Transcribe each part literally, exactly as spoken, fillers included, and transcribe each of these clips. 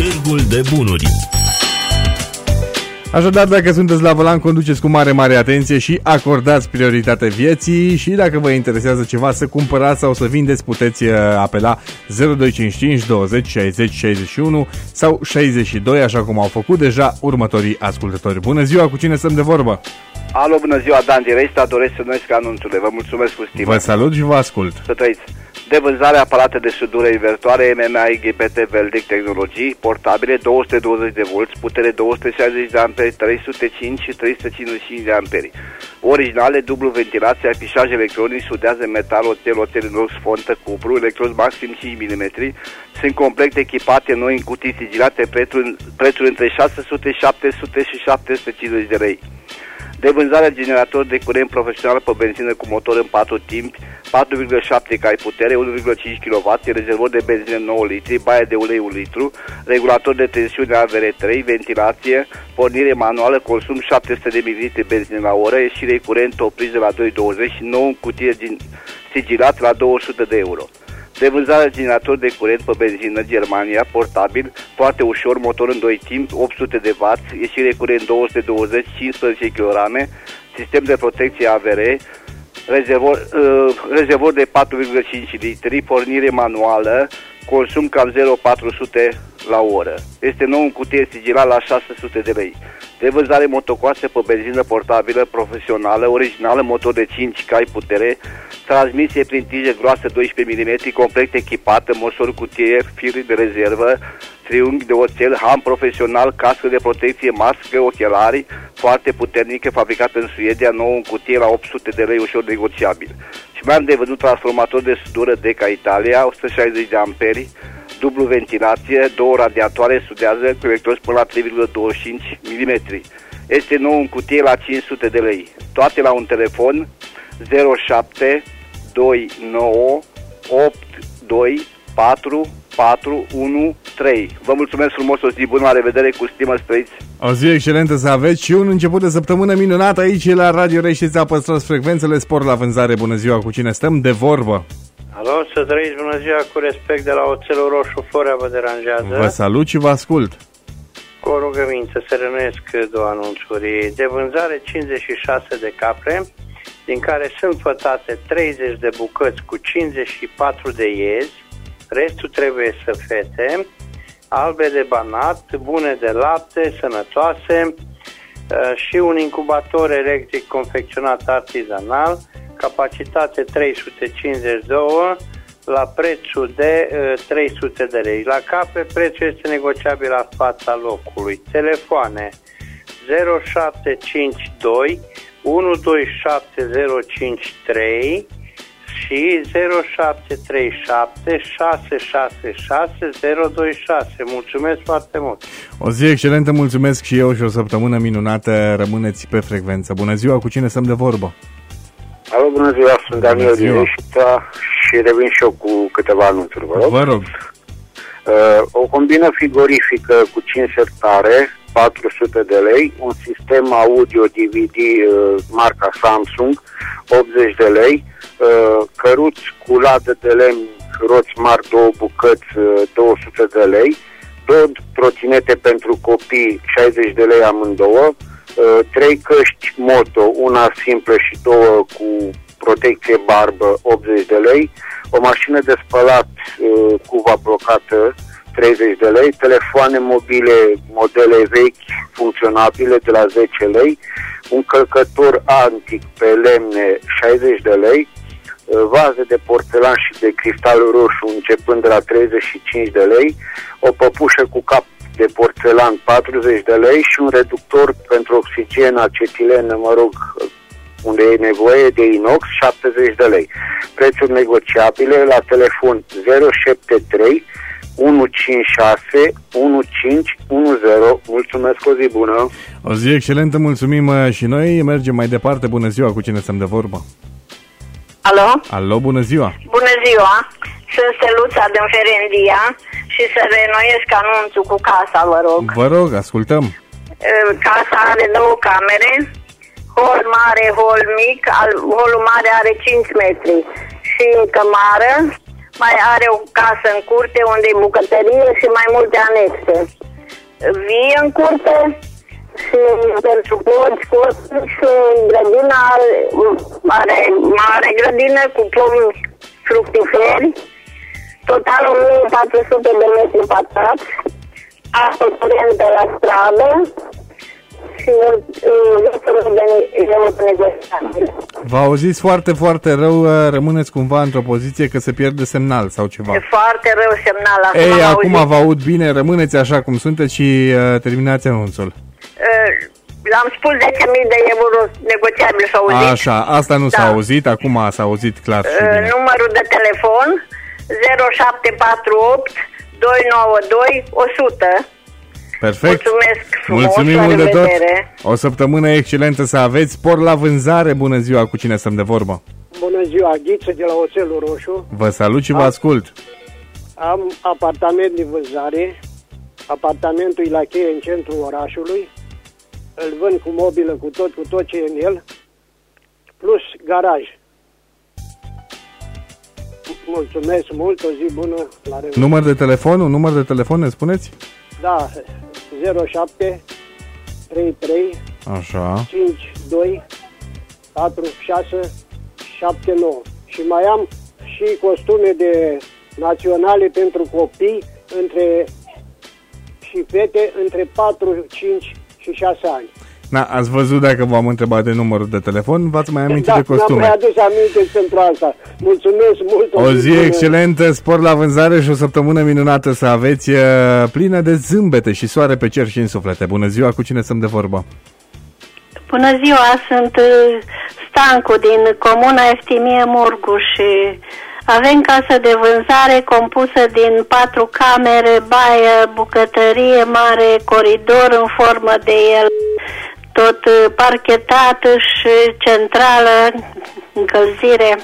Târgul de Bunuri. Așadar, dacă sunteți la volan, conduceți cu mare, mare atenție și acordați prioritate vieții și dacă vă interesează ceva să cumpărați sau să vindeți, puteți apela zero doi cinci cinci douăzeci șaizeci șaizeci și unu sau șaizeci și doi, așa cum au făcut deja următorii ascultători. Bună ziua, cu cine stăm de vorbă? Alo, bună ziua, Dan Diresta, doresc să nuiesc anunțurile. Vă mulțumesc cu stimă. Vă salut și vă ascult. Să trăiți. De vânzare aparate de sudură invertoare M M A I G P T Veldic tehnologii, portabile, două sute douăzeci de volți, putere două sute șaizeci de amperi, trei sute cinci și trei sute cincizeci și cinci de amperi. Originale, dublu ventilație, afișaj electronic, sudează metal, oțel, oțel inox, fontă, cupru, electrod maxim cinci milimetri. Sunt complet echipate noi în cutii sigilate, prețuri, prețuri între șase sute, șapte sute și șapte sute cincizeci de lei. De vânzare generator de curent profesional pe benzină cu motor în patru timpi, patru virgulă șapte cai putere, unu virgulă cinci kilowatt, rezervor de benzină nouă litri, baie de ulei un litru, regulator de tensiune A V R trei, ventilație, pornire manuală, consum șapte sute de mililitri benzină la oră, ieșire curent, o priză la doi virgulă douăzeci și nouă în cutie sigilat la două sute de euro. De vânzare generator de curent pe benzină, Germania, portabil, foarte ușor, motor în doi timpi, opt sute de watt, ieșire curent două sute douăzeci, cincisprezece kilograme, sistem de protecție A V R, rezervor, uh, rezervor de patru virgulă cinci litri, pornire manuală, consum cam zero virgulă patru sute la oră. Este nou în cutie sigilat la șase sute de lei. De vânzare motocoase pe benzină portabilă, profesională, originală, motor de cinci cai putere, transmisie prin tijă groasă doisprezece milimetri, complet echipată, măsor cutie, fir de rezervă, triunghi de oțel, ham profesional, cască de protecție, mască, ochelari, foarte puternică, fabricată în Suedia, nouă în cutie la opt sute de lei, ușor negociabil. Și mai am de vândut transformator de sudură Deca Italia, o sută șaizeci de amperi, dublu ventilație, două radiatoare, sudează cu electrozi până la trei virgulă douăzeci și cinci milimetri. Este nou în cutie la cinci sute de lei. Toate la un telefon zero șapte doi nouă opt doi patru patru unu trei. Vă mulțumesc frumos, o zi bună, la revedere, cu stimă, străiți. O zi excelentă să aveți și un început de săptămână minunat aici la Radio Reștița. Păstrați frecvențele, spor la vânzare. Bună ziua, cu cine stăm de vorbă? Alo, să trăiți, bună ziua, cu respect de la Oțelul Roșu, Florea vă deranjează. Vă salut și vă ascult. Cu o rugămință, să rănuiesc două anunțuri. De vânzare cincizeci și șase de capre, din care sunt fătate treizeci de bucăți cu cincizeci și patru de iezi, restul trebuie să fete, albe de banat, bune de lapte, sănătoase, și un incubator electric confecționat artizanal, capacitate trei sute cincizeci de două, la prețul de uh, trei sute de lei. La capre prețul este negociabil la fața locului. Telefoane zero șapte cinci doi unu doi șapte zero cinci trei și zero șapte trei șapte șase șase șase zero doi șase. Mulțumesc foarte mult! O zi excelentă, mulțumesc și eu și o săptămână minunată. Rămâneți pe frecvență. Bună ziua, cu cine stăm de vorbă? Alo, bună ziua, sunt Daniel din Reștița și revin și eu cu câteva anunțuri, vă rog. Vă rog. Uh, o combină frigorifică cu cinci sertare, patru sute de lei, un sistem audio D V D uh, marca Samsung, optzeci de lei, uh, căruți cu ladă de lemn, roți mari, două bucăți, uh, două sute de lei, două trotinete pentru copii, șaizeci de lei amândouă, Uh, trei căști moto, una simplă și două cu protecție barbă, optzeci de lei, o mașină de spălat uh, cu cuva blocată, treizeci de lei, telefoane mobile, modele vechi, funcționabile, de la zece lei, un călcător antic pe lemne, șaizeci de lei, uh, vaze de porțelan și de cristal roșu începând de la treizeci și cinci de lei, o păpușă cu cap de porțelan, patruzeci de lei și un reductor pentru oxigen, acetilenă, mă rog, unde e nevoie, de inox, șaptezeci de lei. Prețuri negociabile la telefon zero șapte trei unu cinci șase unu cinci unu zero. Mulțumesc, o zi bună! O zi excelentă, mulțumim și noi. Mergem mai departe. Bună ziua, cu cine stăm de vorbă? Alo? Alo, bună ziua! Bună ziua! Sunt Steluța din Ferendia și să reînnoiesc anunțul cu casa, vă rog. Vă rog, ascultăm. Casa are două camere, hol mare, hol mic, holul mare are cinci metri și cămară, mai are o casă în curte unde e bucătărie și mai multe anexe. Vie în curte și pentru porci, costuri și grădina are mare grădină cu pomi fructiferi, total o mie patru sute de metri pătrați, apă curentă la stradă și vă auziți foarte, foarte rău, rămâneți cumva într-o poziție că se pierde semnal sau ceva. E foarte rău semnal. Ei, acum auzit. Vă aud bine, rămâneți așa cum sunteți și uh, terminați anunțul. Uh, L-am spus zece mii de euro negociabil, s-a auzit? Așa, asta nu da. S-a auzit, acum s-a auzit clar și bine. Uh, numărul de telefon zero șapte patru opt doi nouă doi o sută. Perfect. Mulțumesc frumos. Mulțumim mult de tot. O săptămână excelentă să aveți. Spor la vânzare. Bună ziua, cu cine stăm de vorbă? Bună ziua, Ghiță de la Oțelul Roșu. Vă salut și vă am, ascult. Am apartament de vânzare. Apartamentul e la cheie în centrul orașului. Îl vând cu mobilă, cu tot, cu tot ce e în el. Plus garaj. Mulțumesc mult, o zi bună. La revedere. Număr de telefon, un număr de telefon, ne spuneți? Da, zero șapte trei trei Așa. cinci doi patru șase șapte nouă. Și mai am și costume de naționale pentru copii între și fete între patru, cinci și șase ani. Na, ați văzut dacă v-am întrebat de numărul de telefon, v-ați mai amintit da, de costume. Da, mi-am adus aminte pentru asta. Mulțumesc mult. O zi excelentă, spor la vânzare și o săptămână minunată să aveți, plină de zâmbete și soare pe cer și în suflete. Bună ziua, cu cine stăm de vorbă? Bună ziua, sunt Stancu din comuna Eftimie Murgu și avem casă de vânzare compusă din patru camere, baie, bucătărie mare, coridor în formă de el, tot parchetat și centrală, încălzire,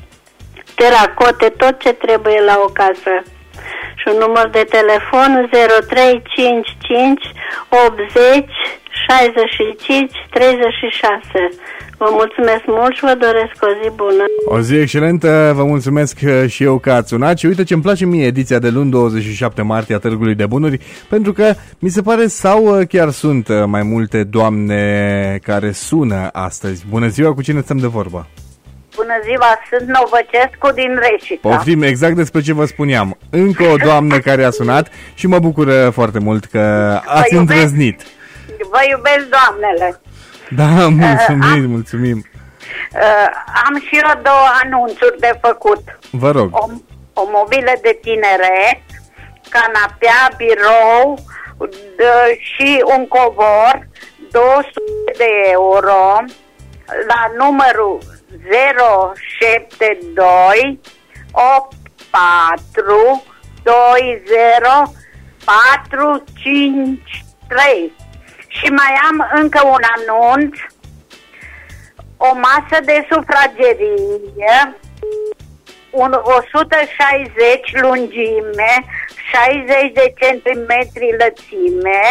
teracote, tot ce trebuie la o casă. Și un număr de telefon zero trei cinci cinci optzeci șaizeci și cinci treizeci și șase. Vă mulțumesc mult și vă doresc o zi bună. O zi excelentă, vă mulțumesc și eu că ați sunat și uite ce-mi place mie ediția de luni douăzeci și șapte martie a Târgului de Bunuri, pentru că mi se pare sau chiar sunt mai multe doamne care sună astăzi. Bună ziua, cu cine stăm de vorbă? Bună ziua, sunt Novăcescu din Reșița. Poftim, exact despre ce vă spuneam. Încă o doamnă care a sunat și mă bucură foarte mult că ați vă îndrăznit. Vă iubesc, doamnele. Da, mulțumim, uh, am, mulțumim. Uh, am și eu două anunțuri de făcut. Vă rog. O, o mobilă de tineret, canapea, birou de, și un covor, două sute de euro, la numărul zero șapte doi opt patru doi zero patru cinci trei. Și mai am încă un anunț, o masă de sufragerie, un o sută șaizeci lungime, șaizeci de centimetri lățime,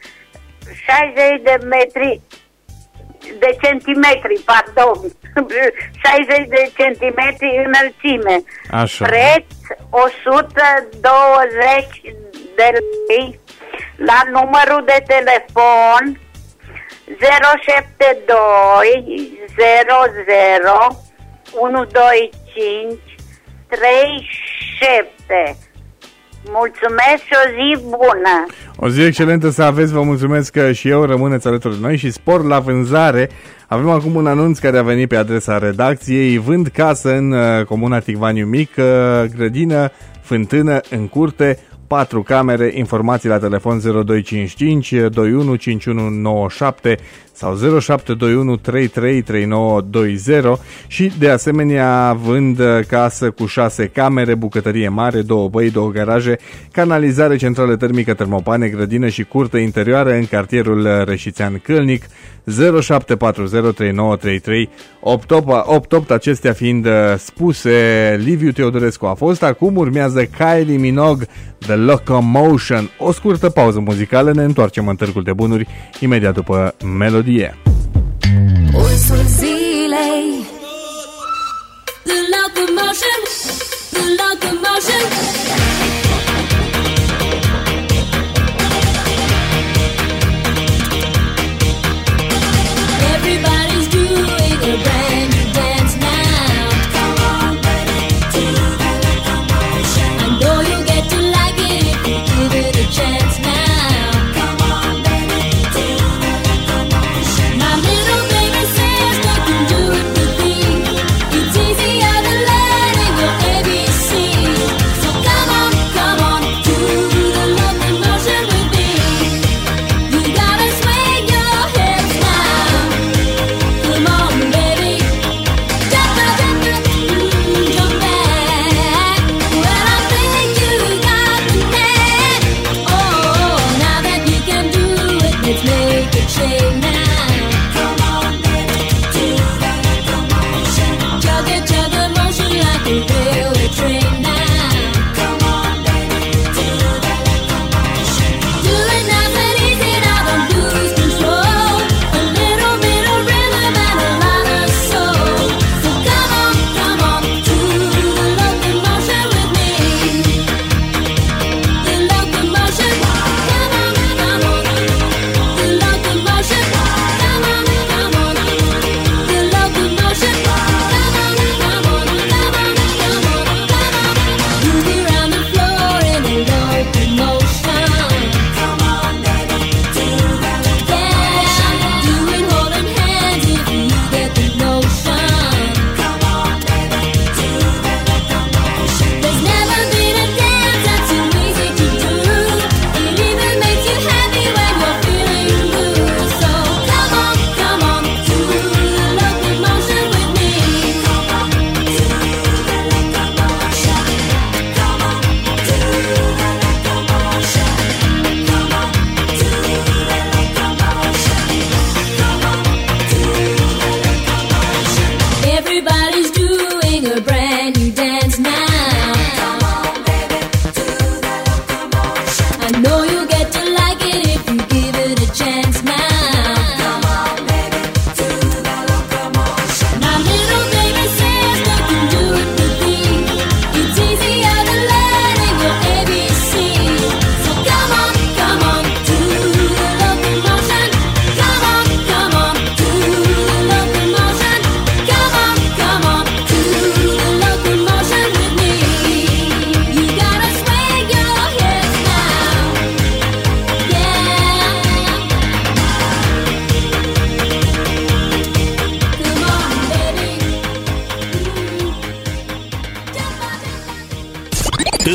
șaizeci de metri de centimetri, pardon, șaizeci de centimetri înălțime. Așa. Preț o sută douăzeci de lei. La numărul de telefon zero șapte doi zero zero unu doi cinci trei șapte. Mulțumesc și o zi bună! O zi excelentă să aveți, vă mulțumesc că și eu, rămâneți alături de noi și spor la vânzare. Avem acum un anunț care a venit pe adresa redacției. Vând casă în uh, comuna Ticvaniu Mic, uh, grădină, fântână, în curte, patru camere, informații la telefon zero doi cinci cinci doi unu cinci unu nouă șapte sau zero șapte doi unu trei trei trei nouă doi zero și de asemenea vând casă cu șase camere, bucătărie mare, două băi, două garaje, canalizare, centrală termică, termopane, grădină și curte interioară în cartierul Reșițean Câlnic. Zero șapte patru zero trei nouă trei trei opt opt. Acestea fiind spuse, Liviu Teodorescu a fost. Acum urmează Kylie Minogue, The Locomotion. O scurtă pauză muzicală, ne întoarcem în Târgul de Bunuri imediat după melodie. Pulsul zilei, The Locomotion, The Locomotion.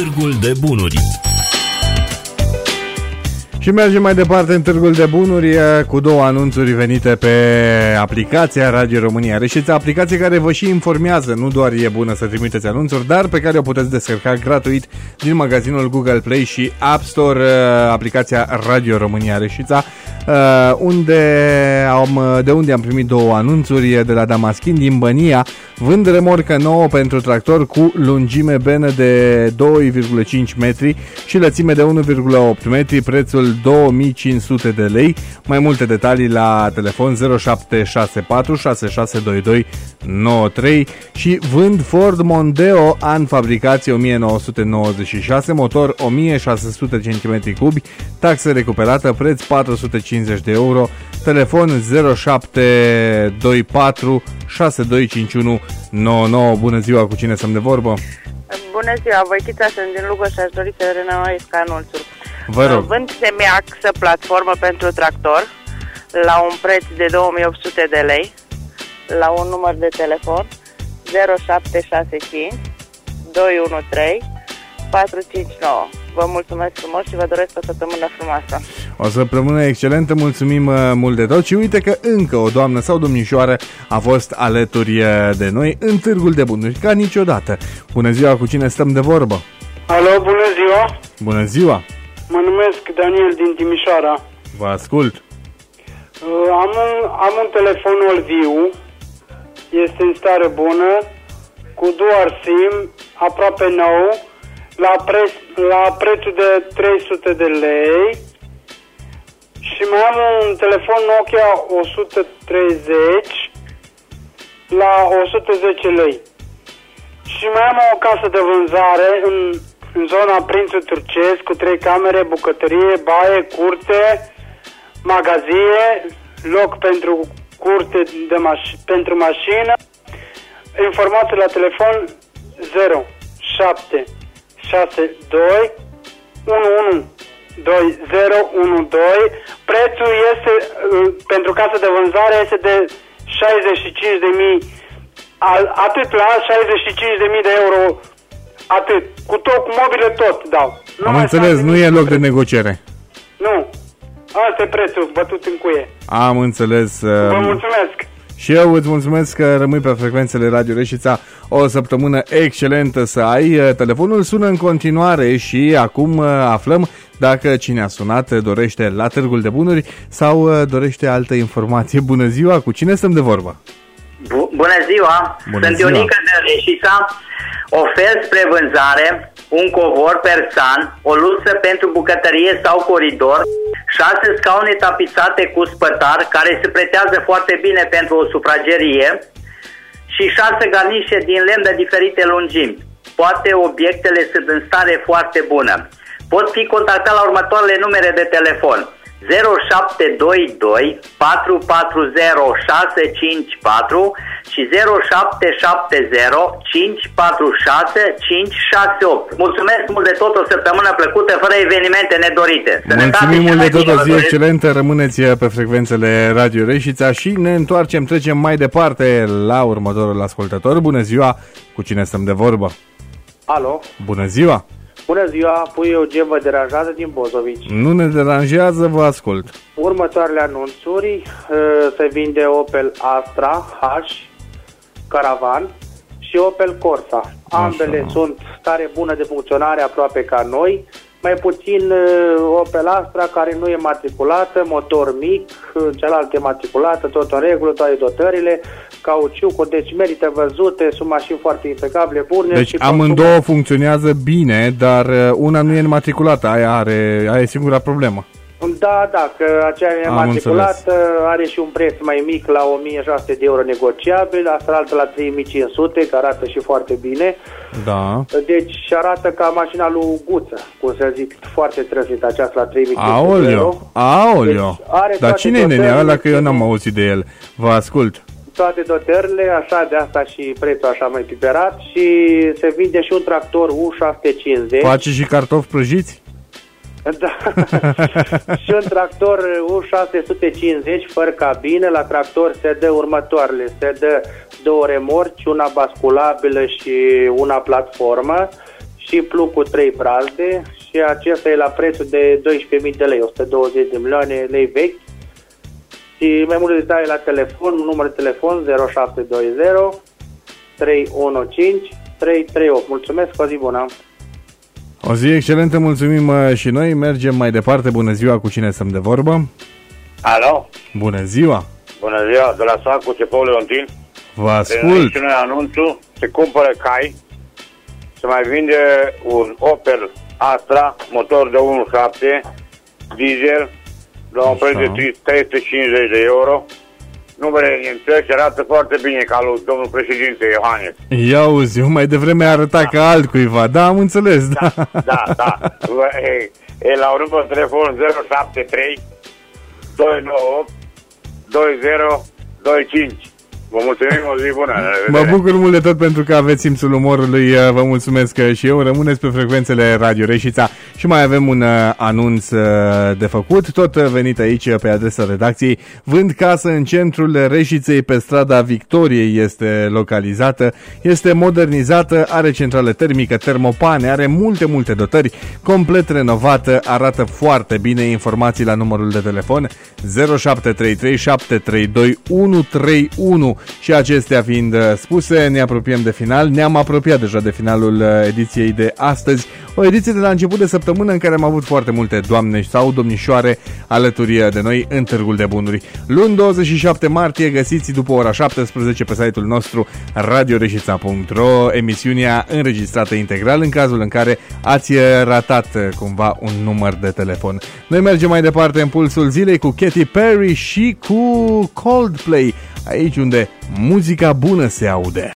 Târgul de Bunuri. Și mergem mai departe în Târgul de Bunuri cu două anunțuri venite pe aplicația Radio România Reșița, aplicație care vă și informează, nu doar e bună să trimiteți anunțuri, dar pe care o puteți descărca gratuit din magazinul Google Play și App Store, aplicația Radio România Reșița, unde am, de unde am primit două anunțuri de la Damaschin din Bănia. Vând remorcă nouă pentru tractor cu lungime benă de doi virgulă cinci metri și lățime de unu virgulă opt metri, prețul două mii cinci sute de lei. Mai multe detalii la telefon zero șapte șase patru șase șase doi doi nouă trei. Și vând Ford Mondeo, an fabricație o mie nouă sute nouăzeci și șase, motor o mie șase sute centimetri cubi, taxă recuperată, preț patru sute cincizeci de euro, telefon zero șapte doi patru șase doi cinci unu nouă nouă. Bună ziua, cu cine sunt de vorbă? Bună ziua, Voichița, sunt din Lugoj și aș dori să renoiesc anunțul. Vă rog. Vând semiaxă platformă pentru tractor la un preț de două mii opt sute de lei, la un număr de telefon zero șapte șase cinci doi unu trei patru cinci nouă. Vă mulțumesc frumos și vă doresc o săptămână frumoasă. O săptămână excelentă, mulțumim mult de tot și uite că încă o doamnă sau domnișoară a fost alături de noi în Târgul de Bunuri, ca niciodată. Bună ziua, cu cine stăm de vorbă? Alo, bună ziua! Bună ziua! Mă numesc Daniel din Timișoara. Vă ascult. Uh, am, un, am un telefon Olviu, este în stare bună, cu dual SIM, aproape nou, la, preț, la prețul de trei sute de lei. Și mai am un telefon Nokia o sută treizeci la o sută zece lei. Și mai am o casă de vânzare în, în zona Prințul Turcesc, cu trei camere, bucătărie, baie, curte, magazie, loc pentru curte de maș- pentru mașină. Informații la telefon zero șapte șase doi unu unu doi zero unu doi. Prețul este pentru casă de vânzare este de șaizeci și cinci de mii, atât la șaizeci și cinci de mii de euro, atât, cu tot, cu mobile tot dau. Nu Am înțeles, nu e loc de negociere. Nu, asta e prețul bătut în cuie. Am înțeles. Vă mulțumesc. Și eu îți mulțumesc că rămâi pe frecvențele Radio Reșița. O săptămână excelentă să ai. Telefonul sună în continuare și acum aflăm dacă cine a sunat dorește la Târgul de Bunuri sau dorește altă informație. Bună ziua, cu cine stăm de vorbă? Bună ziua, Bună sunt ziua. Ionica de Reșița. Ofer spre vânzare un covor persan, o lusă pentru bucătărie sau coridor, șase scaune tapizate cu spătar care se pretează foarte bine pentru o sufragerie și șase garnișe din lemn de diferite lungimi. Toate obiectele sunt în stare foarte bună. Pot fi contactat la următoarele numere de telefon zero șapte doi doi patru patru zero șase cinci patru și zero șapte șapte zero cinci patru șase cinci șase opt. Mulțumesc mult de tot, o săptămână plăcută, fără evenimente nedorite. Mulțumim mult de tot, o zi excelentă, rămâneți pe frecvențele Radio Reșița și ne întoarcem, trecem mai departe la următorul ascultător. Bună ziua, cu cine stăm de vorbă? Alo. Bună ziua. Bună ziua, Pui Eugen vă deranjează din Bozovici. Nu ne deranjează, vă ascult. Următoarele anunțuri, se vinde Opel Astra H Caravan și Opel Corsa. Ambele Așa. sunt stare bună de funcționare, aproape ca noi. Mai puțin Opel Astra, care nu e matriculată, motor mic, cealaltă e matriculată, tot în regulă, toate dotările, cauciucul, deci merită văzute, sunt mașini foarte impecabile, bune. Deci și amândouă consumă... funcționează bine, dar una nu e matriculată, aia, are, aia e singura problemă. Da, da, că aceea e matriculată, are și un preț mai mic la o mie șase sute de euro negociabil, asta altă la trei mii cinci sute, care arată și foarte bine. Da. Deci arată ca mașina lui Guță, cum să zic, foarte trăsit aceasta la trei mii cinci sute aoleo, de euro. Aoleo, deci dar cine e nenea ăla, că eu n-am auzit de el? Vă ascult. Toate dotările, așa, de asta și prețul așa mai piperat și se vinde și un tractor U șase cincizeci. Face și cartofi prăjiți? Da. Și un tractor U șase cincizeci fără cabină. La tractor se dă următoarele: se dă două remorci, una basculabilă și una platformă, și plug cu trei brazde și acesta e la prețul de doisprezece mii de lei, o sută douăzeci de milioane lei vechi. Și mai multe detalii la telefon, număr de telefon zero șapte doi zero trei unu cinci trei trei opt. Mulțumesc, o zi bună! O zi excelentă, mulțumim și noi, mergem mai departe. Bună ziua, cu cine stăm de vorbă? Alo? Bună ziua! Bună ziua, de la Sacu, Cepău Leontin. Vă ascult! Și noi anunțul, se cumpără cai, se mai vinde un Opel Astra, motor de unu virgulă șapte, diesel, la un preț de trei sute cincizeci de euro. Numele intră și arată foarte bine ca lui domnul președinte Iohannis. Ia auzi, eu mai devreme arăta da. ca altcuiva, da, am înțeles, da. Da, da, da. E, e la un număr de telefon zero șapte trei doi nouă opt doi zero doi cinci. Vă mulțumim, o zi bună. Mă bucur mult de tot pentru că aveți simțul umorului. Vă mulțumesc și eu. Rămâneți pe frecvențele Radio Reșița și mai avem un anunț de făcut. Tot venit aici pe adresa redacției. Vând casă în centrul Reșiței, pe strada Victoriei este localizată. Este modernizată, are centrală termică, termopane, are multe, multe dotări, complet renovată, arată foarte bine. Informații la numărul de telefon zero șapte trei trei șapte trei doi unu trei unu. Și acestea fiind spuse, ne apropiem de final. Ne-am apropiat deja de finalul ediției de astăzi. O ediție de la început de săptămână în care am avut foarte multe doamne sau domnișoare alături de noi în Târgul de Bunuri. Luni douăzeci și șapte martie găsiți după ora șaptesprezece pe site-ul nostru radio reșița punct ro emisiunea înregistrată integral în cazul în care ați ratat cumva un număr de telefon. Noi mergem mai departe în pulsul zilei cu Katy Perry și cu Coldplay, aici unde muzica bună se aude.